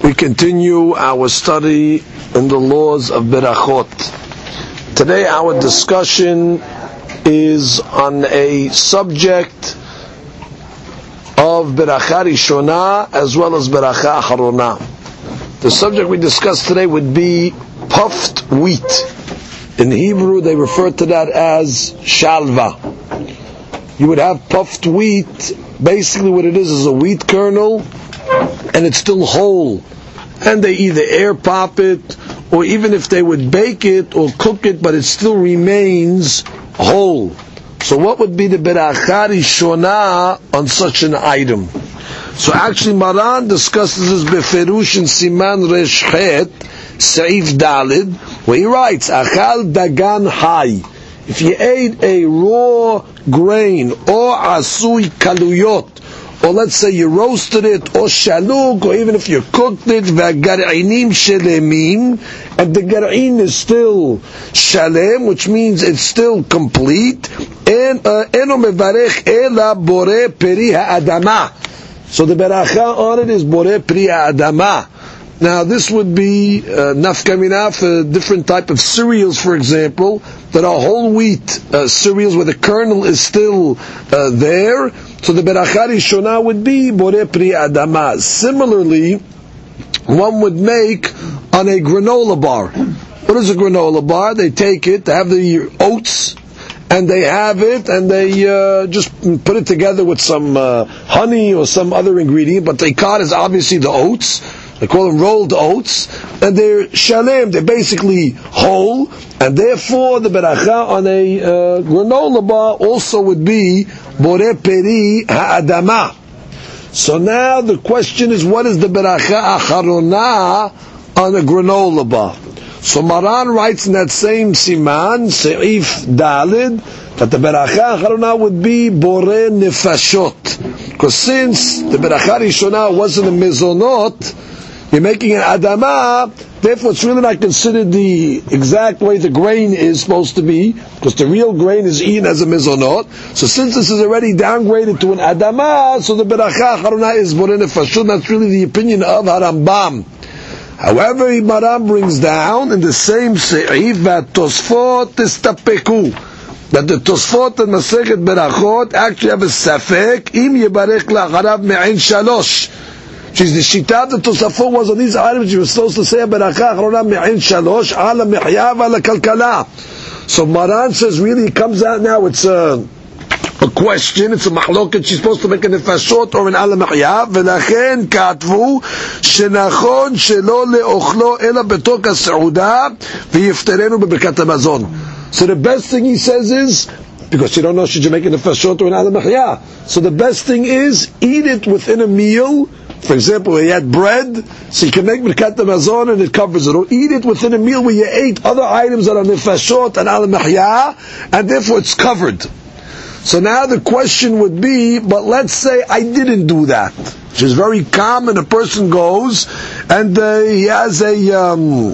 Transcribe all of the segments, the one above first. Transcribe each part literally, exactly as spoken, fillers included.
We continue our study in the laws of Berachot. Today our discussion is on a subject of Beracha Rishona as well as Beracha Acharona. The subject we discussed today would be puffed wheat. In Hebrew they refer to that as shalva. You would have puffed wheat. Basically what it is is a wheat kernel, and it's still whole, and they either air pop it, or even if they would bake it or cook it, but it still remains whole. So what would be the Beracha Rishona on such an item? So actually Maran discusses this beferush in Siman Resh Chet, Seif Dalid, where he writes, Achal Dagan Hai. If you ate a raw grain, or asui kaluyot, or let's say you roasted it, or shaluk, or even if you cooked it, v'gar'inim shelemim, and the gar'in is still shalem, which means it's still complete, and eno mevarech ela bore peri ha'adama. So the beracha on it is bore peri ha'adama. Now this would be uh, nafkamina for different type of cereals, for example, that are whole wheat uh, cereals where the kernel is still uh, there. So the beracha rishona would be borei pri adama. Similarly, one would make on a granola bar. What is a granola bar? They take it, they have the oats, and they have it, and they uh, just put it together with some uh, honey or some other ingredient, but the cod is obviously the oats. They call them rolled oats, and they're shalem, they're basically whole, and therefore the beracha on a uh, granola bar also would be borei peri ha'adama. So now the question is, what is the beracha acharona on a granola bar? So Maran writes in that same siman, Seif Dalid, that the beracha acharona would be borei nefashot. Because since the beracha rishona wasn't a mezonot, you're making an adama, therefore it's really not considered the exact way the grain is supposed to be, because the real grain is eaten as a mezonot. So since this is already downgraded to an adama, so the beracha acharona is borei nefashot. That's really the opinion of Harambam. However, Maran brings down in the same seif that Tosfot istapeku, that the Tosfot and Masechet Berachot actually have a safek im yebarech la'acharav me'ain shalosh. Which is the shita that Tosafot was on these items you were supposed to say beracha acharona me'ain shalosh ala mihya v'ala kalkala. So Maran says really it comes out now it's a, a question, it's a mahloket, she's supposed to make an nefashot or an ala mihya, v'lachen katvu shenachon shelo le'ochlo ela betok ha'seuda v'yifterenu beberkat hamazon. So the best thing he says is, because you don't know should you make an nefashot or an ala mihya, so the best thing is eat it within a meal. For example, you had bread, so you can make Birkat Hamazon and it covers it. Or eat it within a meal where you ate other items that are nefashot and al mahya, and therefore it's covered. So now the question would be, but let's say I didn't do that, which is very common. A person goes and uh, he has a um,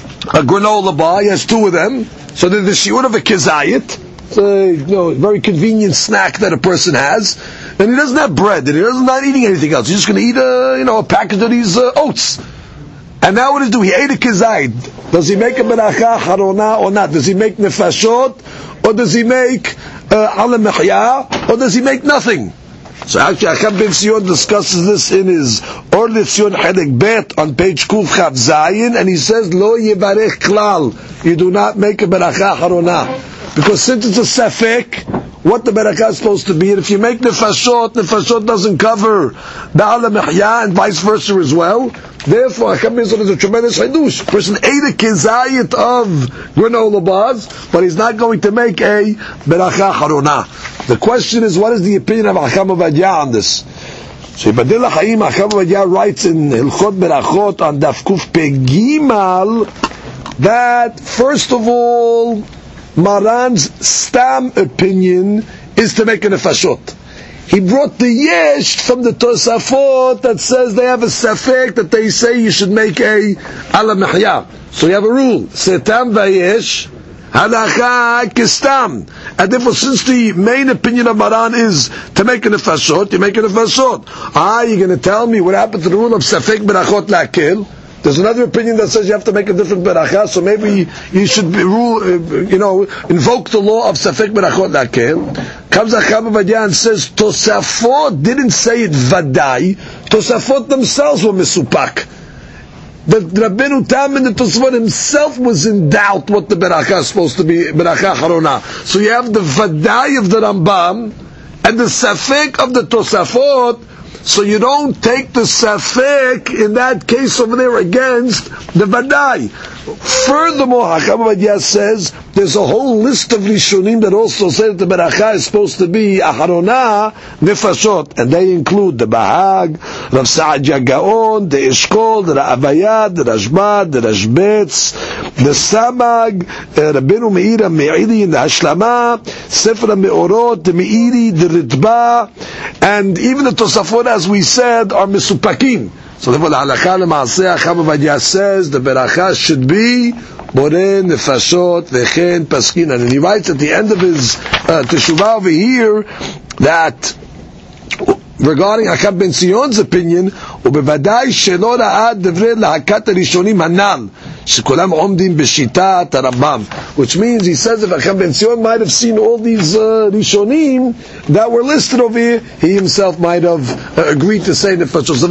a granola bar, he has two of them, so there's the shiur of a kizayit. It's a you know, very convenient snack that a person has, and he doesn't have bread, and he doesn't not eating anything else. He's just going to eat a you know a package of these uh, oats. And now what does he do? He ate a kizayit. Does he make a beracha acharona or not? Does he make nefashot, or does he make ala mihya, or does he make nothing? So actually, Acham Ben Sion discusses this in his Or Letzion Hedek Bet on page Kuf Chav Zayin, and he says Lo yevarech klal. You do not make a beracha acharona. Because since it's a safek, what the beracha is supposed to be, and if you make nefashot, nefashot doesn't cover the ala mihya, and vice versa as well. Therefore, Acham Ben Sion is a tremendous hadush. Person ate a kizayit of granola bars, but he's not going to make a beracha acharona. The question is, what is the opinion of Acham Ovadia on this? So Ibadil HaChaim, Acham Ovadia writes in Hilchot Berachot on Daf Kuf Pegimal that, first of all, Maran's stam opinion is to make a nefashot. He brought the yesh from the Tosafot that says they have a safek that they say you should make a ala mihya. So you have a rule: setam vayesh Halacha kistam. And therefore, since the main opinion of Maran is to make a nefashot, you make a nefashot. Ah, you're going to tell me what happened to the rule of safek berachot lakil? There's another opinion that says you have to make a different beracha, so maybe you should be rule, uh, you know, invoke the law of safek berachot lakil. Comes Acham Ovadia and says Tosafot didn't say it vadai. Tosafot themselves were misupak. The Rabbeinu Tam and the Tosafot himself was in doubt what the beracha is supposed to be, beracha harona. So you have the vadai of the Rambam and the safek of the Tosafot. So you don't take the safek in that case over there against the vadai. Furthermore, Hakam Ovadia says there's a whole list of Rishonim that also say that the beracha is supposed to be aharona nefashot, and they include the Bahag, Rav Saadia Gaon, the Eshkol, the Ra'avayad, the Rashbad, the Rashbetz, the Samag, Rabbeinu Meir Meiri in the Hashlama, Sefer HaMeorot, the Meiri, the Ritba, and even the Tosafot, as we said, are misupakim. So therefore, the halakha l'maaseh, Hakam Ovadia says the beracha should be borei nefashot v'chen paskin. And he writes at the end of his uh, teshuvah over here that regarding Hakam Ben Sion's opinion, ובוודאי שלא ראה דברי להקת הראשונים הנ"ל, שכולם עומדים בשיטת הרמב"ם. Which means, he says, if Hakam Ben Sion might have seen all these uh, Rishonim that were listed over here, he himself might have uh, agreed to say nefashot.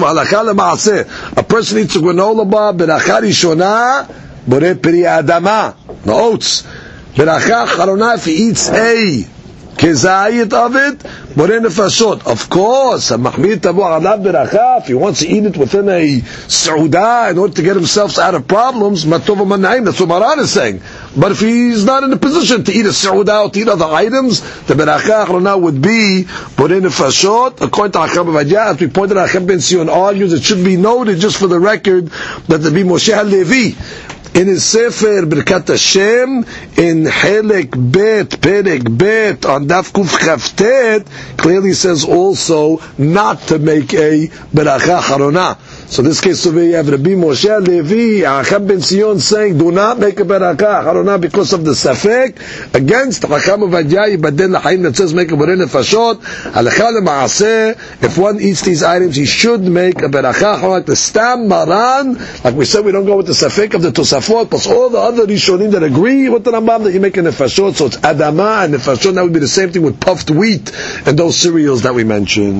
A person eats a granola bar, beracha rishona, borei peri adama, the oats. Beracha charona, if he eats a kezayit of it, borei nefashot. Of course, mahmir tabu alav beracha, if he wants to eat it within a seudah in order to get himself out of problems, matov manaim, that's what Maran is saying. But if he's not in a position to eat a seudah or to eat other items, the beracha achrona would be borei nefashot. According to Hakam Ovadia, as we pointed out, Hakam Ben Sion argues, it should be noted just for the record that the be Moshe HaLevi in his Sefer Birkat Hashem in Helek Bet Perek Bet on Daf Kuf Chavtet clearly says also not to make a beracha harona. So this case over here, you have Rabbi Moshe HaLevi, Hakam Ben Sion saying, do not make a beracha harona because of the safek, against Hakam Ovadia Yibadel L'chaim that says make a borei nefashot. Halakha l'maaseh, if one eats these items, he should make a beracha harona. The Stam Maran, like we said, we don't go with the safek of the Tosafot, plus all the other Rishonim that agree with the Rambam that you make a nefashot, so it's adama and nefashot. That would be the same thing with puffed wheat and those cereals that we mentioned.